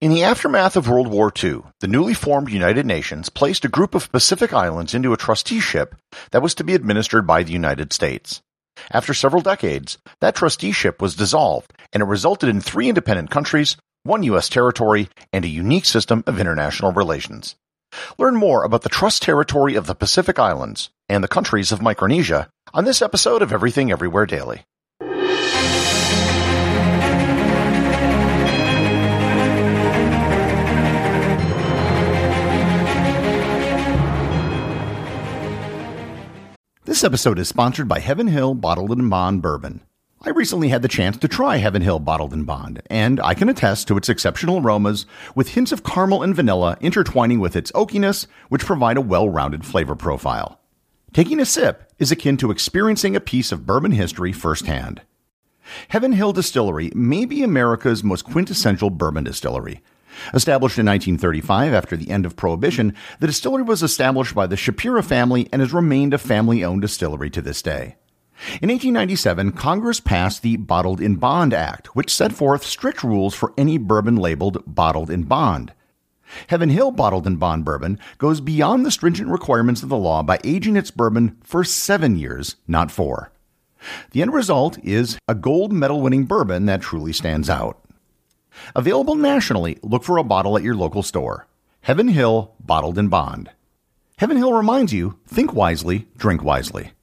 In the aftermath of World War II, the newly formed United Nations placed a group of Pacific islands into a trusteeship that was to be administered by the United States. After several decades, that trusteeship was dissolved, and it resulted in 3 independent countries, 1 U.S. territory, and a unique system of international relations. Learn more about the trust territory of the Pacific Islands and the countries of Micronesia on this episode of Everything Everywhere Daily. This episode is sponsored by Heaven Hill Bottled and Bond Bourbon. I recently had the chance to try Heaven Hill Bottled and Bond, and I can attest to its exceptional aromas with hints of caramel and vanilla intertwining with its oakiness, which provide a well-rounded flavor profile. Taking a sip is akin to experiencing a piece of bourbon history firsthand. Heaven Hill Distillery may be America's most quintessential bourbon distillery. Established in 1935 after the end of Prohibition, the distillery was established by the Shapiro family and has remained a family-owned distillery to this day. In 1897, Congress passed the Bottled in Bond Act, which set forth strict rules for any bourbon labeled Bottled in Bond. Heaven Hill Bottled in Bond Bourbon goes beyond the stringent requirements of the law by aging its bourbon for 7 years, not 4. The end result is a gold medal-winning bourbon that truly stands out. Available nationally, look for a bottle at your local store. Heaven Hill Bottled in Bond. Heaven Hill reminds you, think wisely, drink wisely.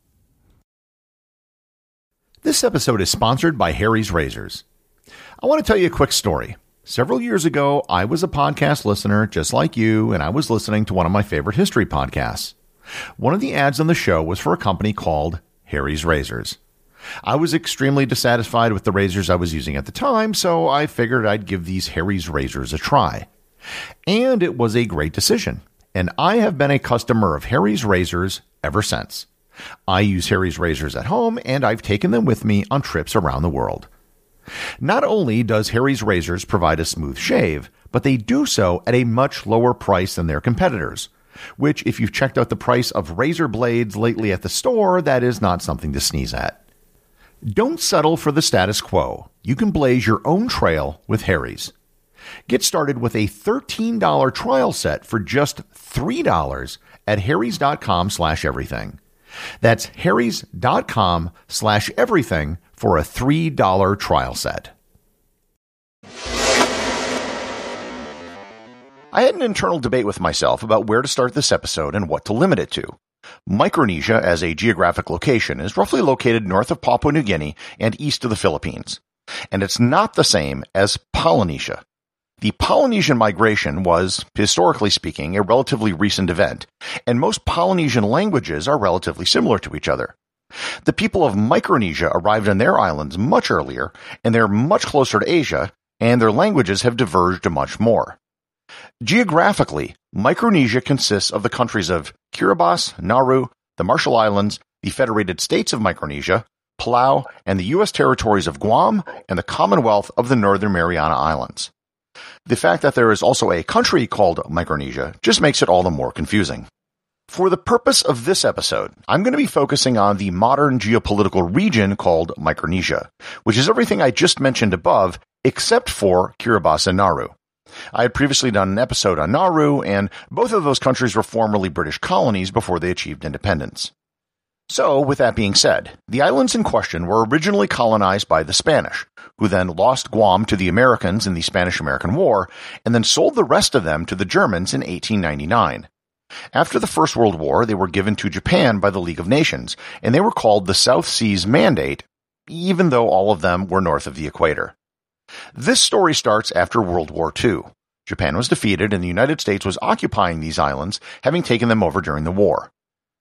This episode is sponsored by Harry's Razors. I want to tell you a quick story. Several years ago, I was a podcast listener just like you, and I was listening to one of my favorite history podcasts. One of the ads on the show was for a company called Harry's Razors. I was extremely dissatisfied with the razors I was using at the time, so I figured I'd give these Harry's Razors a try. And it was a great decision, and I have been a customer of Harry's Razors ever since. I use Harry's Razors at home, and I've taken them with me on trips around the world. Not only does Harry's Razors provide a smooth shave, but they do so at a much lower price than their competitors, which, if you've checked out the price of razor blades lately at the store, that is not something to sneeze at. Don't settle for the status quo. You can blaze your own trail with Harry's. Get started with a $13 trial set for just $3 at harrys.com/everything. That's harrys.com/everything for a $3 trial set. I had an internal debate with myself about where to start this episode and what to limit it to. Micronesia, as a geographic location, is roughly located north of Papua New Guinea and east of the Philippines. And it's not the same as Polynesia. The Polynesian migration was, historically speaking, a relatively recent event, and most Polynesian languages are relatively similar to each other. The people of Micronesia arrived on their islands much earlier, and they're much closer to Asia, and their languages have diverged much more. Geographically, Micronesia consists of the countries of Kiribati, Nauru, the Marshall Islands, the Federated States of Micronesia, Palau, and the U.S. territories of Guam and the Commonwealth of the Northern Mariana Islands. The fact that there is also a country called Micronesia just makes it all the more confusing. For the purpose of this episode, I'm going to be focusing on the modern geopolitical region called Micronesia, which is everything I just mentioned above except for Kiribati and Nauru. I had previously done an episode on Nauru, and both of those countries were formerly British colonies before they achieved independence. So, with that being said, the islands in question were originally colonized by the Spanish, who then lost Guam to the Americans in the Spanish-American War, and then sold the rest of them to the Germans in 1899. After the First World War, they were given to Japan by the League of Nations, and they were called the South Seas Mandate, even though all of them were north of the equator. This story starts after World War II. Japan was defeated and the United States was occupying these islands, having taken them over during the war.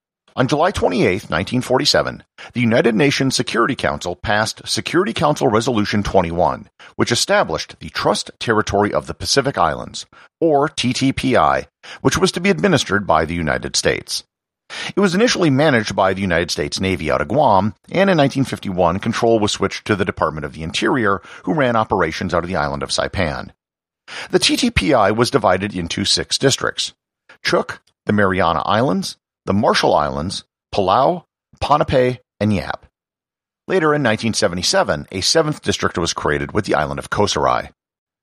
On July 28, 1947, the United Nations Security Council passed Security Council Resolution 21, which established the Trust Territory of the Pacific Islands, or TTPI, which was to be administered by the United States. It was initially managed by the United States Navy out of Guam, and in 1951 control was switched to the Department of the Interior, who ran operations out of the island of Saipan. The TTPI was divided into 6 districts: Chuuk, the Mariana Islands, the Marshall Islands, Palau, Ponape, and Yap. Later in 1977, a 7th district was created with the island of Koh Sarai.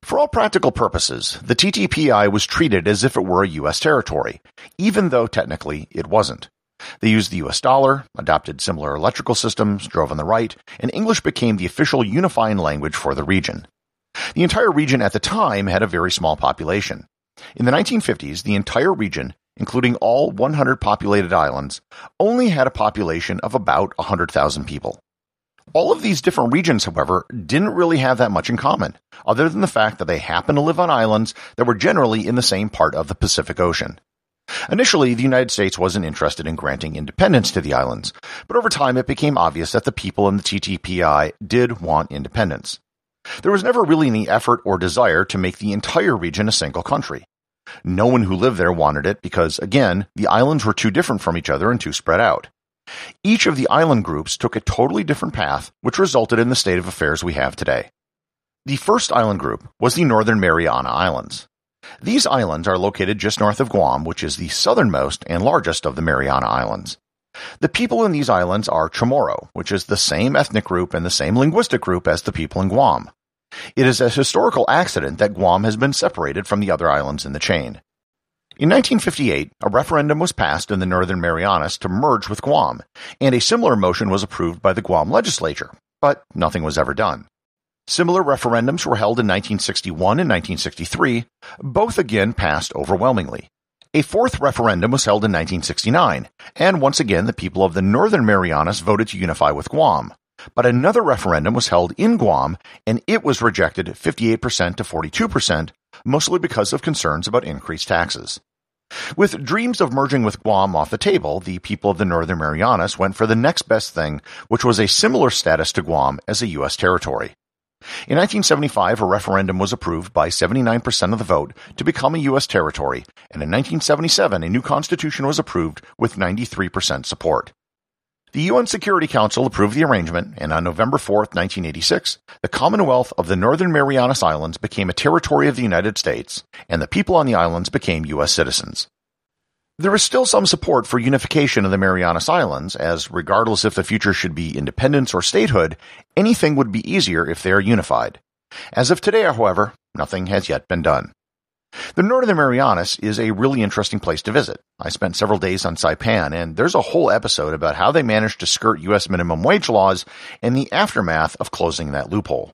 For all practical purposes, the TTPI was treated as if it were a U.S. territory, even though technically it wasn't. They used the U.S. dollar, adopted similar electrical systems, drove on the right, and English became the official unifying language for the region. The entire region at the time had a very small population. In the 1950s, the entire region, including all 100 populated islands, only had a population of about 100,000 people. All of these different regions, however, didn't really have that much in common, other than the fact that they happened to live on islands that were generally in the same part of the Pacific Ocean. Initially, the United States wasn't interested in granting independence to the islands, but over time it became obvious that the people in the TTPI did want independence. There was never really any effort or desire to make the entire region a single country. No one who lived there wanted it because, again, the islands were too different from each other and too spread out. Each of the island groups took a totally different path, which resulted in the state of affairs we have today. The first island group was the Northern Mariana Islands. These islands are located just north of Guam, which is the southernmost and largest of the Mariana Islands. The people in these islands are Chamorro, which is the same ethnic group and the same linguistic group as the people in Guam. It is a historical accident that Guam has been separated from the other islands in the chain. In 1958, a referendum was passed in the Northern Marianas to merge with Guam, and a similar motion was approved by the Guam legislature, but nothing was ever done. Similar referendums were held in 1961 and 1963, both again passed overwhelmingly. A fourth referendum was held in 1969, and once again the people of the Northern Marianas voted to unify with Guam. But another referendum was held in Guam, and it was rejected 58% to 42%, mostly because of concerns about increased taxes. With dreams of merging with Guam off the table, the people of the Northern Marianas went for the next best thing, which was a similar status to Guam as a U.S. territory. In 1975, a referendum was approved by 79% of the vote to become a U.S. territory, and in 1977, a new constitution was approved with 93% support. The UN Security Council approved the arrangement, and on November 4, 1986, the Commonwealth of the Northern Marianas Islands became a territory of the United States, and the people on the islands became U.S. citizens. There is still some support for unification of the Marianas Islands, as regardless if the future should be independence or statehood, anything would be easier if they are unified. As of today, however, nothing has yet been done. The Northern Marianas is a really interesting place to visit. I spent several days on Saipan, and there's a whole episode about how they managed to skirt U.S. minimum wage laws and the aftermath of closing that loophole.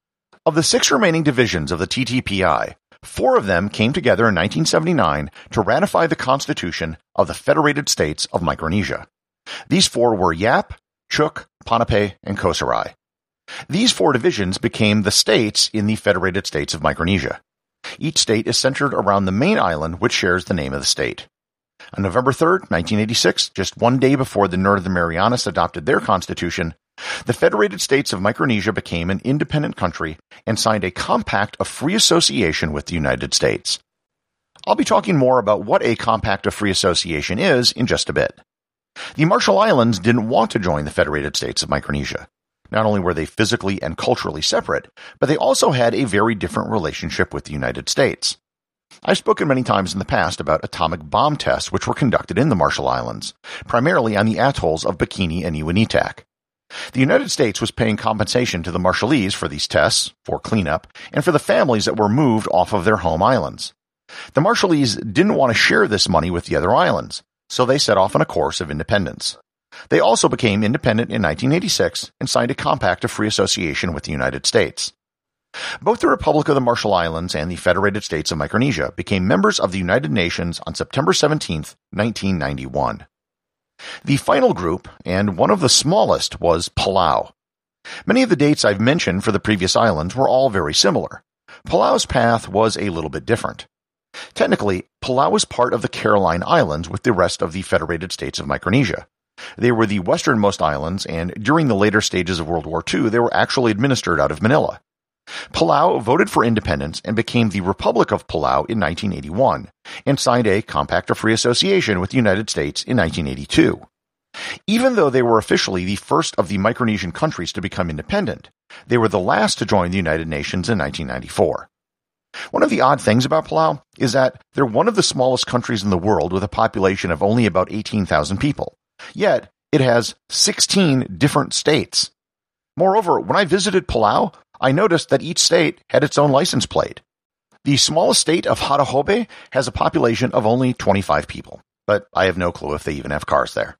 Of the 6 remaining divisions of the TTPI, 4 of them came together in 1979 to ratify the Constitution of the Federated States of Micronesia. These 4 were Yap, Chuuk, Ponape, and Ko Sarai. These 4 divisions became the states in the Federated States of Micronesia. Each state is centered around the main island, which shares the name of the state. On November 3, 1986, just one day before the Northern Marianas adopted their constitution, the Federated States of Micronesia became an independent country and signed a compact of free association with the United States. I'll be talking more about what a compact of free association is in just a bit. The Marshall Islands didn't want to join the Federated States of Micronesia. Not only were they physically and culturally separate, but they also had a very different relationship with the United States. I've spoken many times in the past about atomic bomb tests which were conducted in the Marshall Islands, primarily on the atolls of Bikini and Ewaneetak. The United States was paying compensation to the Marshallese for these tests, for cleanup, and for the families that were moved off of their home islands. The Marshallese didn't want to share this money with the other islands, so they set off on a course of independence. They also became independent in 1986 and signed a compact of free association with the United States. Both the Republic of the Marshall Islands and the Federated States of Micronesia became members of the United Nations on September 17, 1991. The final group, and one of the smallest, was Palau. Many of the dates I've mentioned for the previous islands were all very similar. Palau's path was a little bit different. Technically, Palau was part of the Caroline Islands with the rest of the Federated States of Micronesia. They were the westernmost islands, and during the later stages of World War II, they were actually administered out of Manila. Palau voted for independence and became the Republic of Palau in 1981, and signed a Compact of Free Association with the United States in 1982. Even though they were officially the first of the Micronesian countries to become independent, they were the last to join the United Nations in 1994. One of the odd things about Palau is that they're one of the smallest countries in the world with a population of only about 18,000 people. Yet, it has 16 different states. Moreover, when I visited Palau, I noticed that each state had its own license plate. The smallest state of Hato-Hobé has a population of only 25 people, but I have no clue if they even have cars there.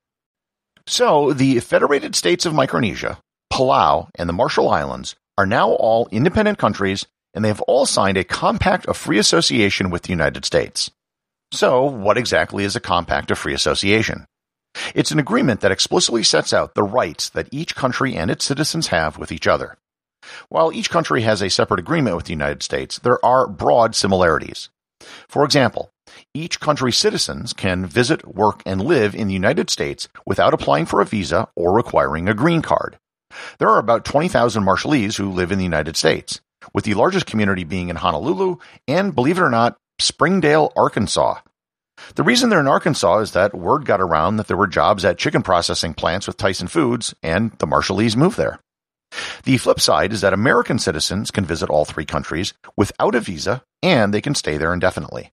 So, the Federated States of Micronesia, Palau, and the Marshall Islands are now all independent countries, and they have all signed a Compact of Free Association with the United States. So, what exactly is a Compact of Free Association? It's an agreement that explicitly sets out the rights that each country and its citizens have with each other. While each country has a separate agreement with the United States, there are broad similarities. For example, each country's citizens can visit, work, and live in the United States without applying for a visa or requiring a green card. There are about 20,000 Marshallese who live in the United States, with the largest community being in Honolulu and, believe it or not, Springdale, Arkansas. The reason they're in Arkansas is that word got around that there were jobs at chicken processing plants with Tyson Foods, and the Marshallese moved there. The flip side is that American citizens can visit all three countries without a visa, and they can stay there indefinitely.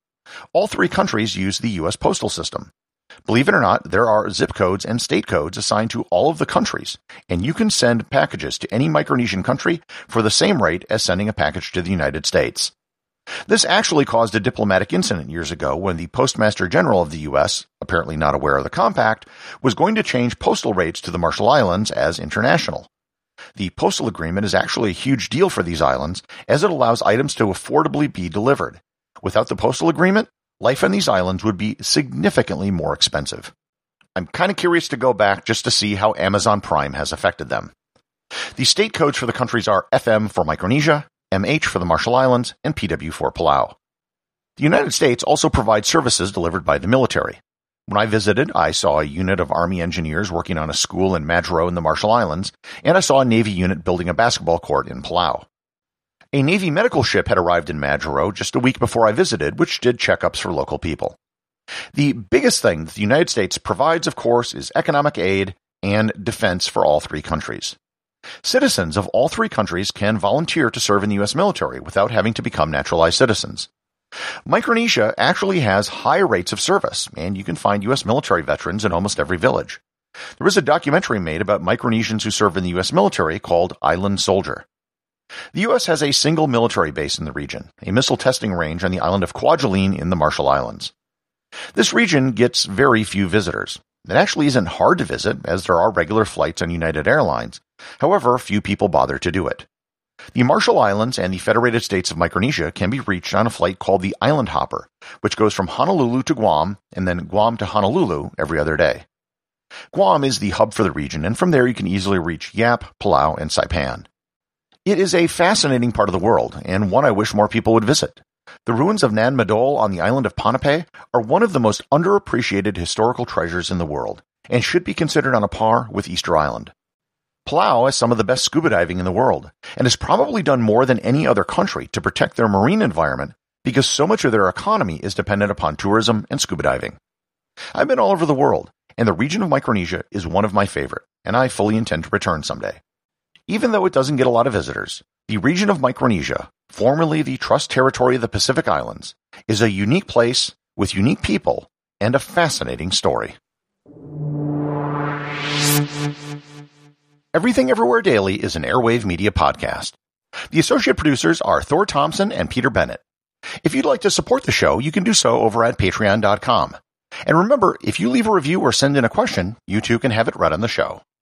All three countries use the U.S. postal system. Believe it or not, there are zip codes and state codes assigned to all of the countries, and you can send packages to any Micronesian country for the same rate as sending a package to the United States. This actually caused a diplomatic incident years ago when the Postmaster General of the U.S., apparently not aware of the compact, was going to change postal rates to the Marshall Islands as international. The postal agreement is actually a huge deal for these islands, as it allows items to affordably be delivered. Without the postal agreement, life on these islands would be significantly more expensive. I'm kind of curious to go back just to see how Amazon Prime has affected them. The state codes for the countries are FM for Micronesia, MH for the Marshall Islands, and PW for Palau. The United States also provides services delivered by the military. When I visited, I saw a unit of Army engineers working on a school in Majuro in the Marshall Islands, and I saw a Navy unit building a basketball court in Palau. A Navy medical ship had arrived in Majuro just a week before I visited, which did checkups for local people. The biggest thing that the United States provides, of course, is economic aid and defense for all three countries. Citizens of all three countries can volunteer to serve in the U.S. military without having to become naturalized citizens. Micronesia actually has high rates of service, and you can find U.S. military veterans in almost every village. There was a documentary made about Micronesians who serve in the U.S. military called Island Soldier. The U.S. has a single military base in the region, a missile testing range on the island of Kwajalein in the Marshall Islands. This region gets very few visitors. It actually isn't hard to visit, as there are regular flights on United Airlines. However, few people bother to do it. The Marshall Islands and the Federated States of Micronesia can be reached on a flight called the Island Hopper, which goes from Honolulu to Guam and then Guam to Honolulu every other day. Guam is the hub for the region, and from there you can easily reach Yap, Palau, and Saipan. It is a fascinating part of the world, and one I wish more people would visit. The ruins of Nan Madol on the island of Ponape are one of the most underappreciated historical treasures in the world, and should be considered on a par with Easter Island. Palau has some of the best scuba diving in the world, and has probably done more than any other country to protect their marine environment because so much of their economy is dependent upon tourism and scuba diving. I've been all over the world, and the region of Micronesia is one of my favorite, and I fully intend to return someday. Even though it doesn't get a lot of visitors, the region of Micronesia, formerly the Trust Territory of the Pacific Islands, is a unique place with unique people and a fascinating story. Everything Everywhere Daily is an Airwave Media podcast. The associate producers are Thor Thompson and Peter Bennett. If you'd like to support the show, you can do so over at patreon.com. And remember, if you leave a review or send in a question, you too can have it read on the show.